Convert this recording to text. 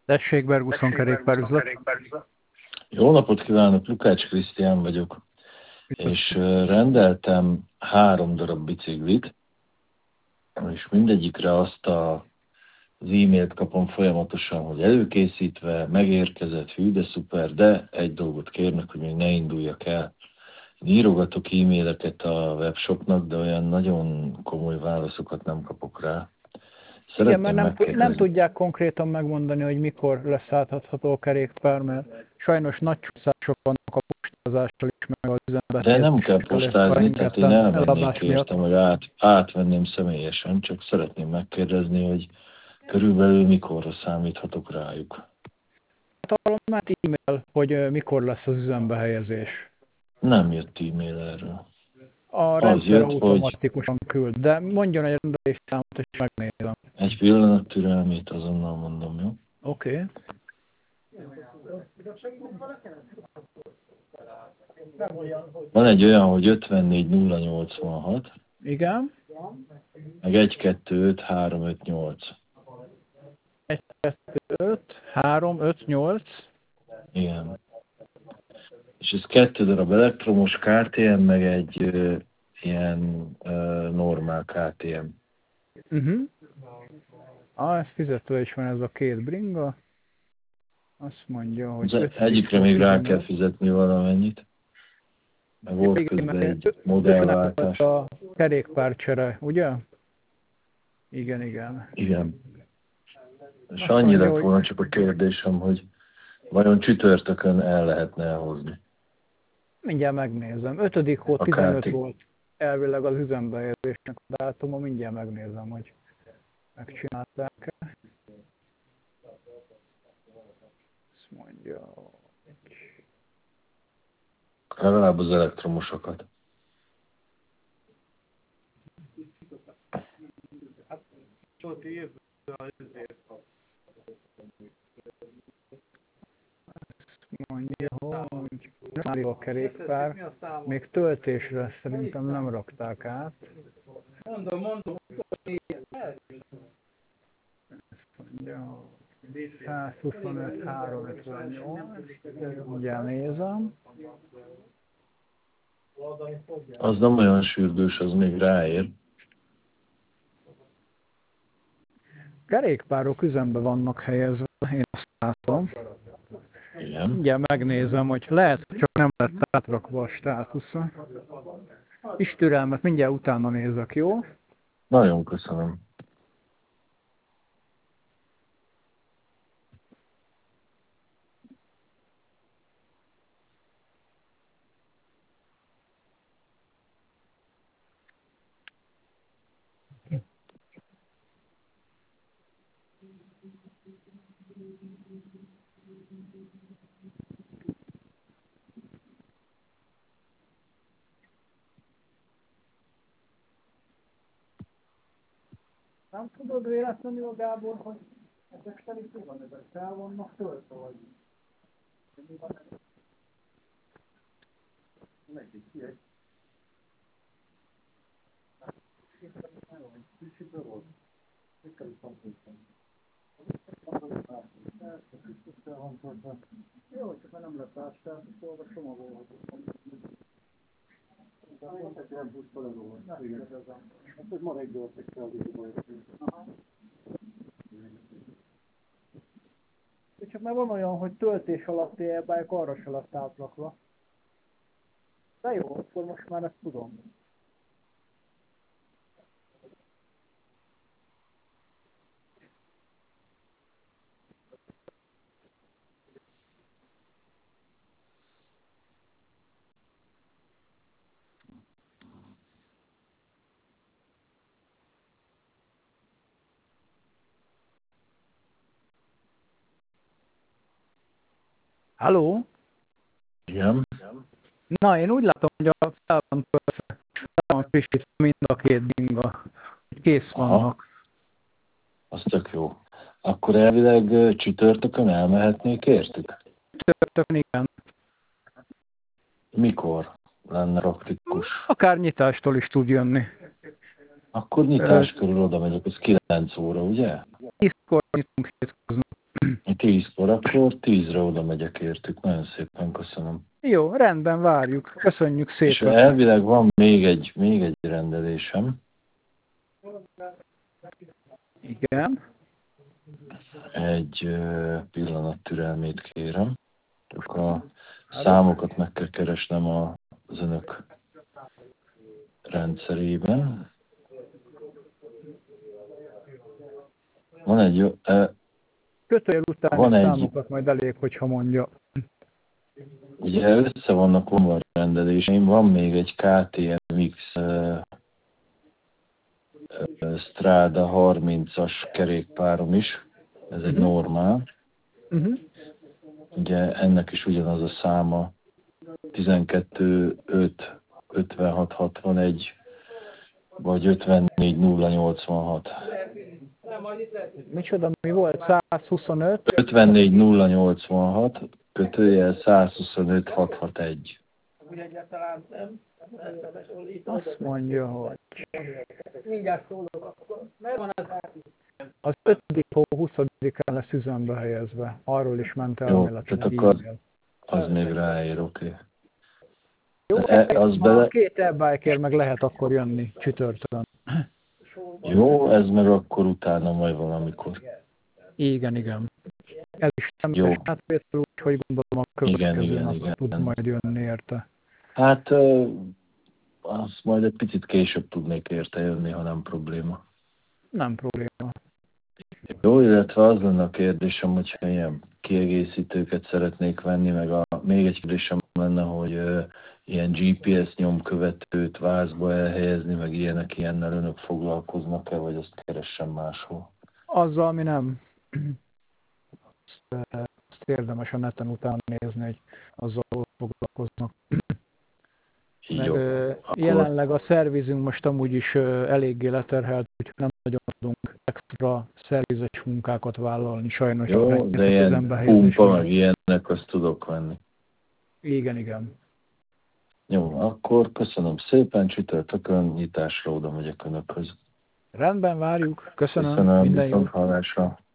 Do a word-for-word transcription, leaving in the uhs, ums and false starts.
Tessék, Berguszon kerékpárüzlet. Jó napot kívánok, Lukács Krisztián vagyok, és rendeltem három darab biciklit, és mindegyikre azt a, az e-mailt kapom folyamatosan, hogy előkészítve, megérkezett, hű de szuper, de egy dolgot kérnek, hogy még ne induljak el. Én írogatok e-maileket a webshopnak, de olyan nagyon komoly válaszokat nem kapok rá. Igen, mert nem, nem tudják konkrétan megmondani, hogy mikor lesz átadható a kerékpár, mert sajnos nagy csúszások vannak a postázással is, meg az üzenbe. De nem kell postázni, tehát én elmennék, értem, hogy át, átvenném személyesen, csak szeretném megkérdezni, hogy körülbelül mikorra számíthatok rájuk. Hát már e-mail, hogy mikor lesz az üzembe helyezés. Nem jött e-mail erről. A rendszer automatikusan hogy... küld, de mondjon egy rendelésszámot, és megnézem. Egy pillanat türelmét azonnal mondom, jó? Oké. Okay. Van egy olyan, hogy ötvennégy nulla nyolcvanhat. Igen. Meg egy kettő öt három öt nyolc. egy kettő öt három öt nyolc. Igen. És ez kettő darab elektromos ká té em, meg egy ö, ilyen ö, normál ká té em. Uh-huh. Ah, ez fizetve is van ez a két bringa. Azt mondja, hogy... Az egyikre még rá kell fizetni valamennyit. Meg volt közben egy modellváltás. A kerékpárcsere, ugye? Igen, igen. Igen. És annyi lett volna csak a kérdésem, hogy vajon csütörtökön el lehetne elhozni? Mindjárt megnézem. ötödik hó tizenöt volt elvileg az üzembehelyezésnek a dátuma. Mindjárt megnézem, hogy megcsinálták-e. Azt mondja... Legalább az elektromosokat. Mondja, hogy nem a kerékpár, még töltésre szerintem nem rakták át. Mondom, mondom, mondja, százhuszonöt három ötvennyolc, mindjárt nézem. Az nem olyan sürgős, az még ráér. Kerékpárok üzembe vannak helyezve, én azt látom. Igen. Mindjárt megnézem, hogy lehet, csak nem lett átrakva a státusza. Is türelmet, mindjárt utána nézek, jó? Nagyon köszönöm. Nem tudod véletlenül a Gábor, hogy ezek szerint mi van, ezek fel vannak töltve, vagy? Neki ki egy. Kicsit volt. Mikor is szomszédban. Jó, csak már nem lett ástát, szóval a csomagolható. Hát ma reggel fekte az időből. Csak már van olyan, hogy töltés alatti airbike arra se lett átrakva. De jó, akkor most már ezt tudom. Halló? Igen. Na, én úgy látom, hogy a fel van töltve, fel van frissítve mind a két binga. Kész vannak. Az tök jó. Akkor elvileg csütörtökön elmehetnék értük? Csütörtökön, igen. Mikor lenne praktikus? Akár nyitástól is tud jönni. Akkor nyitás körül oda megyek, az kilenc óra, ugye? tízkor nyitunk hétköznap. Tízkor, akkor tízre oda megyek értük. Nagyon szépen köszönöm. Jó, rendben, várjuk. Köszönjük És szépen. elvileg van még egy, még egy rendelésem. Igen. Egy uh, pillanat türelmét kérem. Csak a számokat meg kell keresnem az önök rendszerében. Van egy jó... Uh, Kötőjel utáni van egy, számokat majd elég, hogyha mondja. ugye össze vannak vonva a rendeléseim, van még egy ká té em iksz uh, uh, Strada harmincas kerékpárom is. Ez egy Uh-huh. normál. Uh-huh. Ugye ennek is ugyanaz a száma tizenkettő öt ötvenhat hatvanegy vagy ötvennégy nulla nyolcvanhat. Micsoda, mi volt? százhuszonöt? ötvennégy nulla nyolcvanhat kötőjel százhuszonöt hatvanhategy. Azt mondja, hogy az ötödik hó huszadikán lesz üzembe helyezve. Arról is ment el Jó, elméletileg tehát akkor e-mail. az még ráér, oké. Okay. Jó, E, az ha bele... a két e-bike-ért meg lehet akkor jönni csütörtökön. Jó, ez meg akkor utána majd valamikor. Igen, igen. Ez is Jó. személyes átvétel, úgyhogy gondolom a következő igen, igen, nap igen. tud majd jönni érte. Hát uh, azt majd egy picit később tudnék érte jönni, ha nem probléma. Nem probléma. Jó, illetve az lenne a kérdésem, hogyha ilyen kiegészítőket szeretnék venni, meg a, még egy kérdésem lenne, hogy uh, ilyen gé pé es nyomkövetőt vázba elhelyezni, meg ilyenek, ilyennel önök foglalkoznak-e, vagy azt keressem máshol? Azzal mi nem. Azt, azt érdemes a neten utána nézni, hogy azzal foglalkoznak. Meg, Jó. ö, Akkor... jelenleg a szervizünk most amúgy is ö, eléggé leterhelt, úgyhogy nem nagyon tudunk extra szervizes munkákat vállalni, sajnos. Jó, de ilyen pumpa, meg ilyenek, azt tudok venni. Igen, igen. Jó, akkor köszönöm szépen, csütörtökön nyitásra oda megyek önökhöz. Rendben, várjuk. Köszönöm. Köszönöm, Minden viszont jó. hallásra.